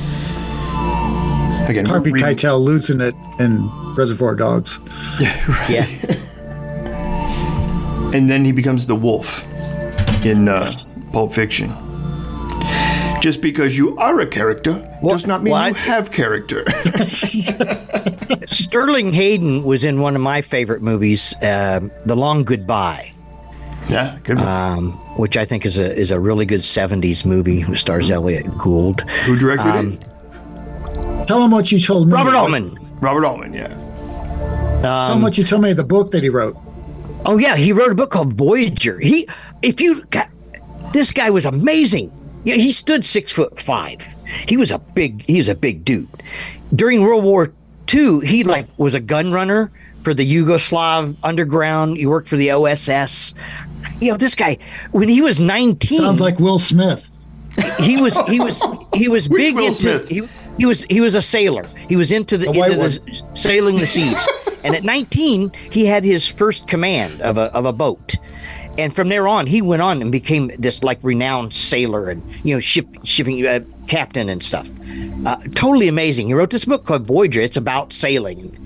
again, Harvey reading- Keitel losing it in Reservoir Dogs. Yeah. and then he becomes the wolf in uh, Pulp Fiction. Just because you are a character Well, does not mean well, I- you have character. Sterling Hayden was in one of my favorite movies, um, The Long Goodbye, yeah, good one. um, which I think is a is a really good seventies movie. Who stars Elliot Gould, Who directed um, it? Tell him what you told me. Robert Altman. Robert Altman. Yeah. Tell him what you told me of the book that he wrote. Oh yeah, he wrote a book called Voyager. He, if you, got, this guy was amazing. Yeah, he stood six foot five. He was a big, he was a big dude. During World War Two, he like was a gun runner for the Yugoslav underground. He worked for the O S S. You know, this guy when he was nineteen, Sounds like Will Smith. he was he was he was Which big Will into Smith? he, he was he was a sailor. He was into the, The white into the sailing the seas. And at nineteen, he had his first command of a of a boat. And from there on, he went on and became this like renowned sailor and you know ship shipping uh, captain and stuff. Uh, totally amazing. He wrote this book called Voyager. It's about sailing.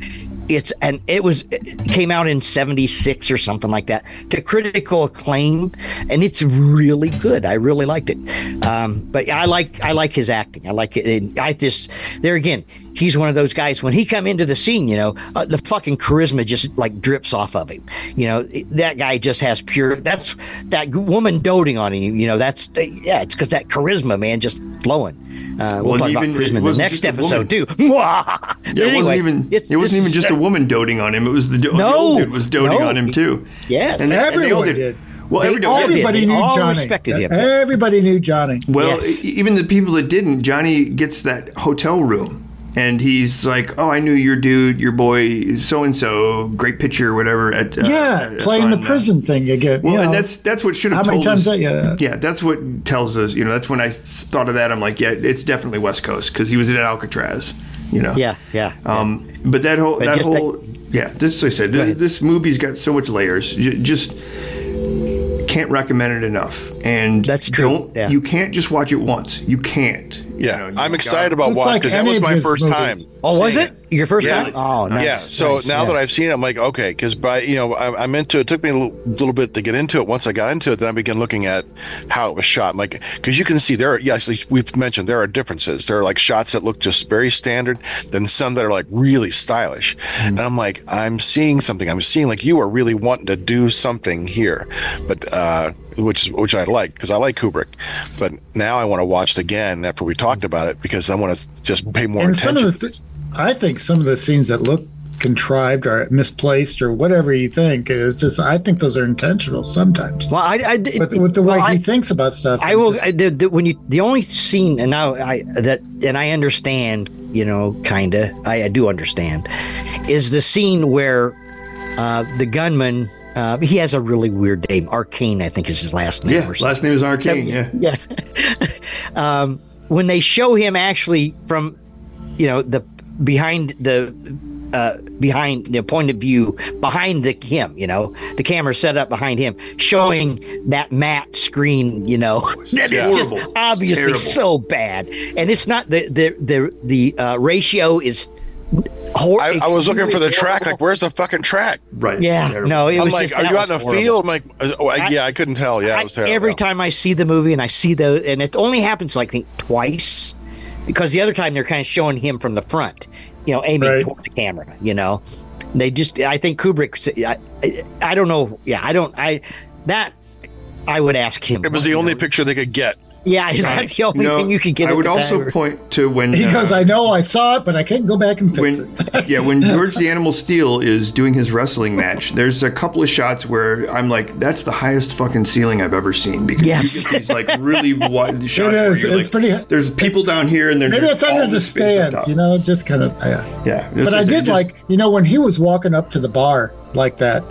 it's and it was it came out in seventy-six or something like that to critical acclaim, and it's really good. I really liked it. Um, but I like I like his acting. I like it. And I just there again, he's one of those guys when he come into the scene, you know, uh, the fucking charisma just like drips off of him. You know, that guy just has pure. That's that woman doting on him. You know, that's yeah, it's because that charisma, man, just flowing. Uh, we'll, Well, talk even- about charisma it in the wasn't next just a episode woman. too. But Yeah, it anyway, wasn't even. it's- It wasn't this even is- just a woman doting on him. It was the, the No, old dude was doting no. on him too. Yes. and, they- and they all Everyone did. did. Well, They every, all yeah, did. Everybody They knew all Johnny. respected him. Everybody knew Johnny. Well, Yes. e- even the people that didn't, Johnny gets that hotel room, and he's like, "Oh, I knew your dude, your boy, so and so, great picture, whatever." At uh, Yeah, playing on, the uh, prison thing again. Well, you and know. that's that's what should have How many told times us. that- yeah. yeah, that's what tells us. You know, that's when I thought of that. I'm like, yeah, it's definitely West Coast because he was at Alcatraz. You know. Yeah, yeah. yeah. Um, but that whole But that just whole yeah, this I said, th- ahead. this movie's got so much layers. You just can't recommend it enough. And That's true, Don't yeah. you can't just watch it once. You can't. Yeah, You know, you I'm got- excited about It's watching like because that any was of my his first movies. time. oh, was seeing it your first Yeah. time? Oh, nice. Yeah. So nice, now yeah. that I've seen it, I'm like, okay, because by you know I, I'm into it. It took me a little, little bit to get into it. Once I got into it, then I began looking at how it was shot. I'm like, because you can see there. Are, yes, we've mentioned there are differences. There are like shots that look just very standard, then some that are like really stylish. And I'm like, I'm seeing something. I'm seeing like you are really wanting to do something here, but uh, which is which I like because I like Kubrick. But now I want to watch it again after we talked about it because I want to just pay more and some attention. of the, th- I think some of the scenes that look contrived or misplaced or whatever you think is just. I think those are intentional sometimes. Well, I, I did- With, with the way well, he I, thinks about stuff. I and will. just- I, the, the, when you the only scene, and now I that and I understand, you know, kinda. I, I do understand, is the scene where uh, the gunman. Uh, he has a really weird name. Arcane, I think, is his last name. Yeah, or something. last name is Arcane. So, yeah. yeah. um, when they show him actually from, you know, the behind the uh, behind the point of view behind the him, you know, the camera set up behind him, showing that matte screen, you know, that Yeah. is just Horrible. obviously Terrible. so bad, and it's not the the the the uh, ratio is. Hor- I, I was looking for the extremely track. horrible. Like, where's the fucking track? Right. Yeah, Terrible. no, it I'm was like, just, are that you was out in the horrible. field? I'm like, oh, I, yeah, I couldn't tell. Yeah, I- it was terrible. every time I see the movie and I see the, and it only happens like I think twice, because the other time they're kind of showing him from the front, you know, aiming Right. toward the camera. You know, they just. I think Kubrick. I, I, I don't know. Yeah, I don't. I that I would ask him. It was the you only know. picture they could get. Yeah, is that the only No, thing you could get? I at would the also time? point to when he uh, goes, I know I saw it, but I can't go back and fix when it. yeah, when George the Animal Steel is doing his wrestling match, there's a couple of shots where I'm like, that's the highest fucking ceiling I've ever seen because Yes. you get these like really wide shots. It where is. you're It's like, pretty- There's people down here, and then Maybe it's under the stands, you know, just kind of, yeah. Yeah, But I did like, you know, when he was walking up to the bar like that,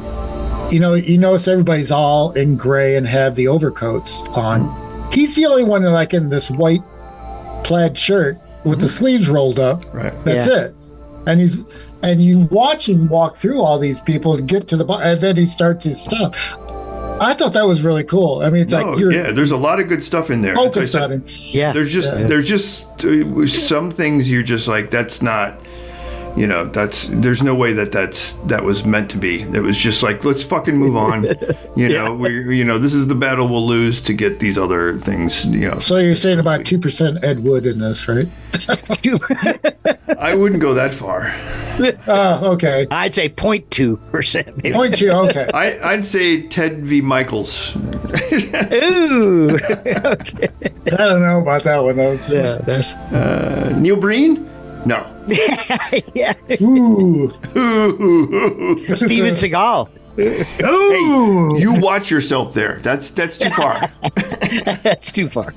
you know, you notice everybody's all in gray and have the overcoats on. He's the only one like in this white plaid shirt with the sleeves rolled up. Right. That's Yeah. it. And he's and you watch him walk through all these people and get to the bar, and then he starts his stuff. I thought that was really cool. I mean, it's No, like you're yeah, there's a lot of good stuff in there. focused It's like- on him. Yeah, There's just Yeah. there's just uh, some things you're just like that's not, you know, that's there's no way that that's that was meant to be. It was just like let's fucking move on. You know, we you know this is the battle we'll lose to get these other things. You know, So you're saying about two percent Ed Wood in this, right? I wouldn't go that far. Oh, okay. I'd say zero point two percent. Point two. Okay. I I'd say Ted V. Michaels. Ooh, I don't know about that one. That was, yeah, that's Uh, Neil Breen? No. yeah. Ooh. Steven Seagal. Hey, you watch yourself there. That's that's too far. That's too far.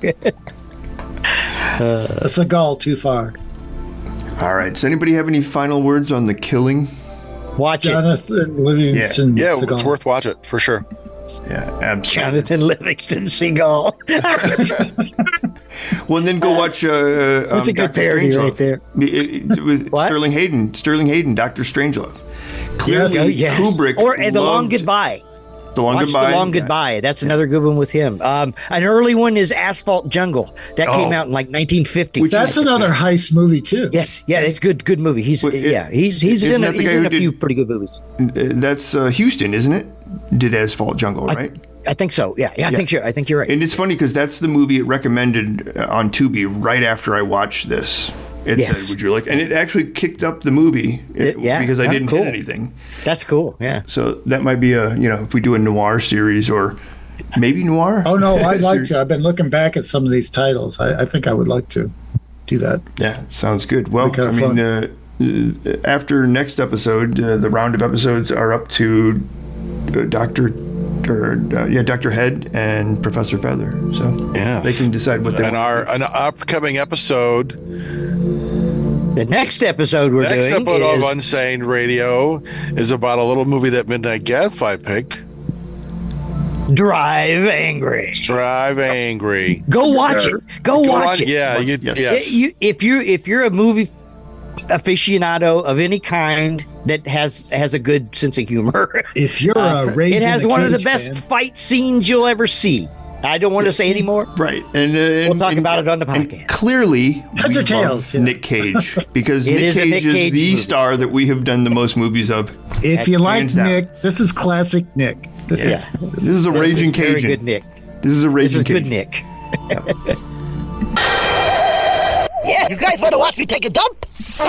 A Seagal too far. All right. Does anybody have any final words on The Killing? Watch it, Jonathan Livingston Yeah, Seagal. it's worth watch it for sure. Yeah, absolutely. Jonathan Livingston Seagal. Well, and then go watch. Uh, That's um, a good Doctor parody Strangelove. right there. It- it- with What? Sterling Hayden. Sterling Hayden. Doctor Strangelove. Clearly, Oh, yes. Kubrick or and the long loved- goodbye. The Long Watch Goodbye. The Long Goodbye. That's another good one with him. Um, an early one is Asphalt Jungle. That Oh. came out in like nineteen fifty. Which- That's another heist movie too. Yes, yeah, it's good. Good movie. He's Well, it- yeah, he's he's isn't in a, that the he's guy in who a did- few pretty good movies. Uh, That's uh, Houston, isn't it? Did Asphalt Jungle, right? I think so. Yeah, yeah. I Yeah. think you're. I think you're right. And it's funny because that's the movie it recommended uh, on Tubi right after I watched this. It Yes. said, "Would you like?" And it actually kicked up the movie uh, It- yeah, because I yeah, didn't cool. hit anything. That's cool. Yeah. So that might be a you know if we do a noir series or maybe noir. Oh no, I'd like Series. to. I've been looking back at some of these titles. I, I think I would like to do that. Yeah, sounds good. Well, Be kinda I mean, uh, uh, after next episode, uh, the round of episodes are up to uh, Doctor or uh, yeah, Doctor Head and Professor Feather. So Yes. they can decide what they And want. our an upcoming episode, The next episode we're next doing episode is of Unsane Radio is about a little movie that Midnight Gadfly picked, Drive Angry. Drive Angry. Go watch it. Go, Go watch on- it. Yeah, you, Yes. yes. You, if you if you're a movie aficionado of any kind that has has a good sense of humor, If you're a Rage it in has the one of the Cage best fan, fight scenes you'll ever see. I don't want to say anymore. Right, and uh, We'll talk and- about it on the and podcast. clearly, Heads we or love tails, yeah. Nick Cage because It Nick is a Cage Nick is Cage the movie. star that we have done the most movies of. if you like hands down. Nick, this is classic Nick. This Yeah. This is a This raging is very Cajun. good, Nick. This is a This raging is good, Cajun. Nick. Yeah, you guys want to watch me take a dump?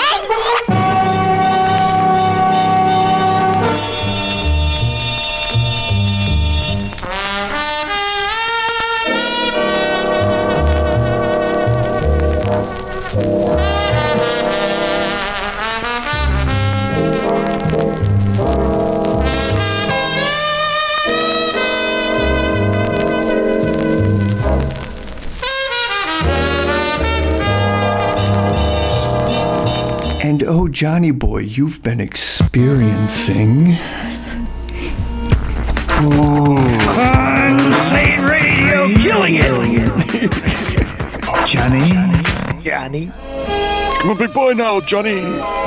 And oh, Johnny boy, you've been experiencing. Unsane Radio, killing it. Johnny. Johnny. I'm a big boy now, Johnny.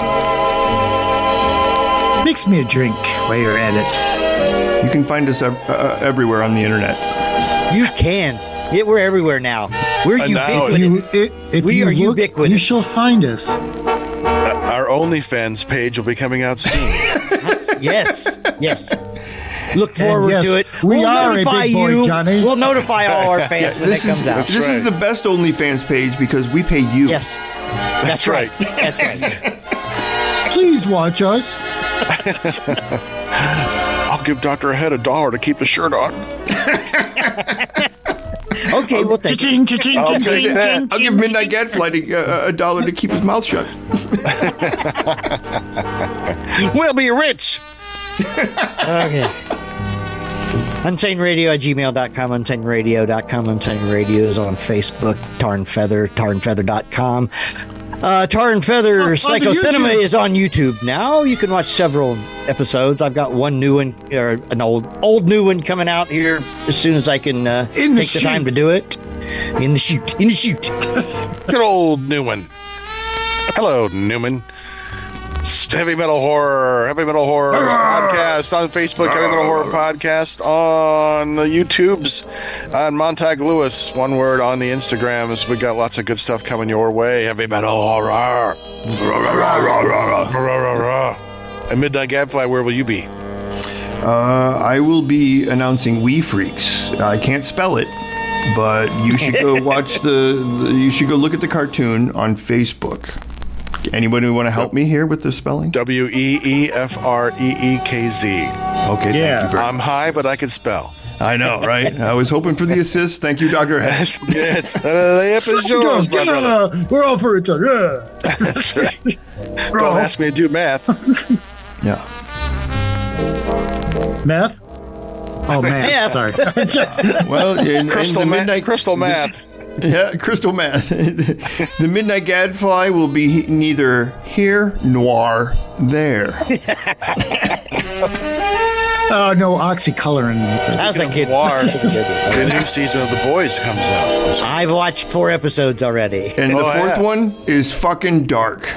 Mix me a drink while you're at it. You can find us ev- uh, everywhere on the internet. You can. Yeah, we're everywhere now. We're And now You, ubiquitous. i- if We you are look, ubiquitous. you shall find us. Our OnlyFans page will be coming out soon. Yes, yes. Look forward yes, to it. we We'll are a notify big boy, you. Johnny. We'll notify all our fans when it This is comes out. this is right. the best OnlyFans page because we pay you. Yes, that's right. That's right. Please watch us. I'll give Doctor Head a dollar to keep his shirt on. Okay, well, thank you. Cha-ching, cha-ching, I'll cha-ching, take that. cha-ching. I'll give Midnight Gadfly a, a dollar to keep his mouth shut. We'll be rich. Okay. Unsane Radio at gmail dot com, unsane radio dot com. Unsane Radio is on Facebook, Tar and Feather, tar and feather dot com. Uh, Tar and Feather Oh, on Psycho the Cinema YouTube. is on YouTube now. You can watch several episodes. I've got one new one, or an old old new one coming out here as soon as I can uh, In the take the chute. time to do it. In the shoot, in the shoot. Good old Newman. Hello, Newman. It's Heavy Metal Horror, Heavy Metal Horror Podcast on Facebook, Heavy Metal Horror Podcast on the YouTubes, on Montag Lewis, one word on the Instagrams. We got lots of good stuff coming your way. Heavy Metal Horror. And Midnight Gadfly, where will you be? Uh, I will be announcing We Freaks. I can't spell it, but you should go watch the, the. You should go look at the cartoon on Facebook. Anybody want to help me here with the spelling? W E E F R E E K Z. Okay, Yeah. thank you very I'm high, but I can spell. I know, right? I was hoping for the assist. Thank you, Doctor Head. Yes, uh, the app is yours, my brother. Yeah, we're all for each other. Yeah. That's right. Don't ask me to do math. Yeah. Meth? Oh, man. Meth. Sorry. Well, in, in Crystal, the ma- midnight crystal math. Yeah, crystal math. The Midnight Gadfly will be neither here nor there. Oh, no oxycoloring. That's a good Noir. that's a good one. The new season of The Boys comes out. I've watched four episodes already. And the Oh, fourth yeah. one is fucking dark.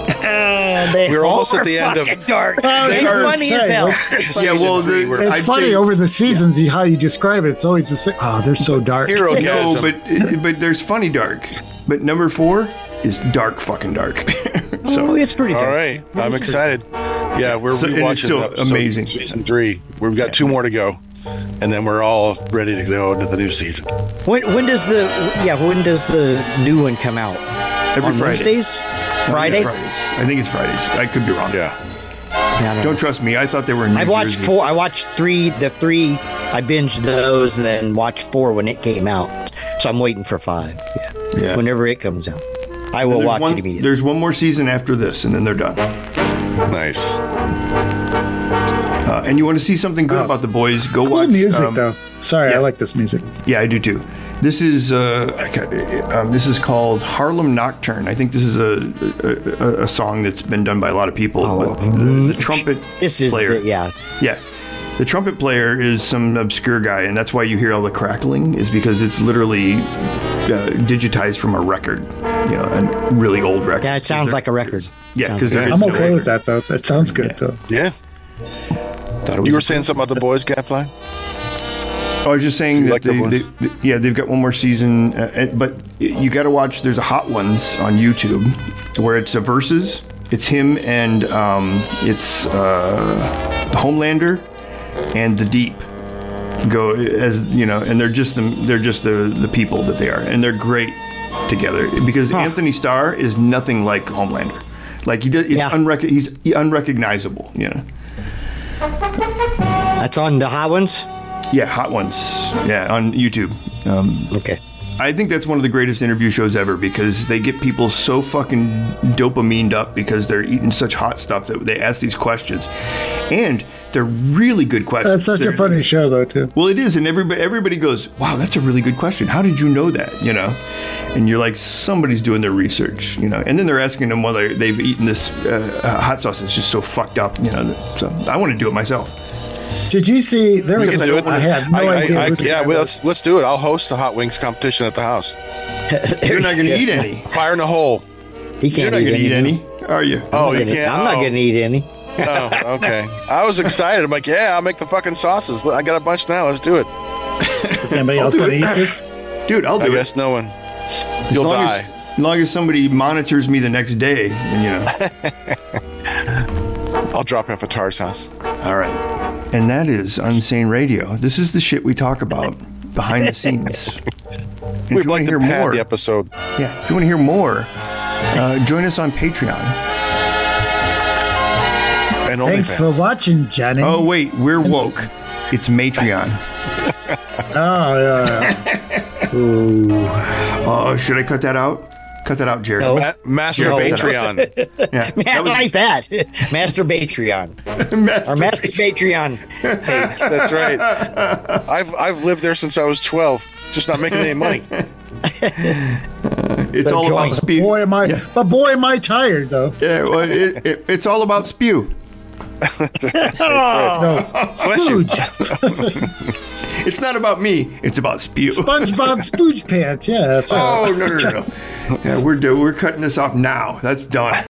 They We're almost all at the are end of- fucking dark. Well, It's are funny as insane. hell. Yeah, well, the, We're- It's I'd funny say- over the seasons you- how you describe it. It's always the same. Oh, they're so dark. Hero No, but but there's funny dark. But number four is dark fucking dark. so Oh, it's pretty All dark. right, I'm excited. Yeah, we're So- and it's rewatching still episode- amazing. season three. We've got two more to go, and then we're all ready to go to the new season. When when does the yeah when does the new one come out? every On Friday. Wednesdays? Friday? Fridays. I think it's Fridays. I could be wrong. Yeah, Yeah, I don't know. Don't trust me. I thought they were in New I watched Jersey. four. I watched three. The three. I binged those and then watched four when it came out. So I'm waiting for five. Yeah. Yeah. Whenever it comes out, I will There's watch one, it immediately. There's one more season after this, and then they're done. nice. Uh, and you want to see something good Oh. about the boys? Go Cool watch music, um, though. Sorry, yeah. I like this music. Yeah, I do too. This is uh, I ca- um, this is called Harlem Nocturne. I think this is a a, a song that's been done by a lot of people. Oh. But the, the trumpet This is player, the, yeah. yeah, the trumpet player is some obscure guy, and that's why you hear all the crackling. Is because it's literally uh, digitized from a record, you know, a really old record. Yeah, it sounds There- like a record. Yeah, Sounds because good. there is I'm no okay with record. that, though. That sounds good, though. Yeah, Thought it was you a were saying something about the boys, Gadfly? I was just saying You that like the they, ones? they, yeah, they've got one more season, uh, uh, but you got to watch. There's a Hot Ones on YouTube where it's a versus. It's him and um, it's uh, Homelander and the Deep go as you know, and they're just the, they're just the the people that they are, and they're great together because Anthony Starr is nothing like Homelander. Like he does, it's Yeah. unrec- he's unrecognizable. You know. That's on the hot ones. Yeah, Hot Ones. Yeah, on YouTube. Um, Okay. I think that's one of the greatest interview shows ever because they get people so fucking dopamined up because they're eating such hot stuff that they ask these questions, and they're really good questions. That's such a They're- funny show, though, too. Well, it is, and everybody everybody goes, "Wow, that's a really good question. How did you know that?" You know, and you're like, somebody's doing their research, you know. And then they're asking them whether they've eaten this uh, hot sauce. It's just so fucked up, you know. So I want to do it myself. Did you see? There was can a, do it. I had no I, I, idea. I, who the yeah, guy well, was. let's let's do it. I'll host the hot wings competition at the house. You're not going to eat any. Fire in a hole. He You're can't not going to eat any. any, are you? Oh, I'm you gonna- can't. I'm not oh. going to eat any. Oh, okay. I was excited. I'm like, yeah, I'll make the fucking sauces. I got a bunch now. Let's do it. Is anybody I'll else do going to it. eat this? Dude, I'll do I it. guess no one. As You'll long die. As, as long as somebody monitors me the next day, and, you know. I'll drop in for Tar's house. All right. And that is Unsane Radio. This is the shit we talk about behind the scenes. And if We'd you like want to to hear pad more, the episode. yeah, if you want to hear more, uh, join us on Patreon. And Thanks for OnlyFans. watching, Johnny. Oh, wait, we're woke. It's Matreon. Oh, yeah. Oh, should I cut that out? Cut that out, Jared. No. Ma- Master No. Patreon. Yeah, Man, I like that. Master Patreon. Master Or Master Patreon. That's right. I've I've lived there since I was twelve, just not making any money. It's all joint. about spew. Boy, am I, Yeah. but boy, am I tired, though. Yeah, well, it, it, it's all about spew. No, Bless you. Spooge. It's not about me. It's about spew. SpongeBob Spooge Pants. Yeah, that's right. Oh no no no! no. Yeah, we're do- we're cutting this off now. That's done.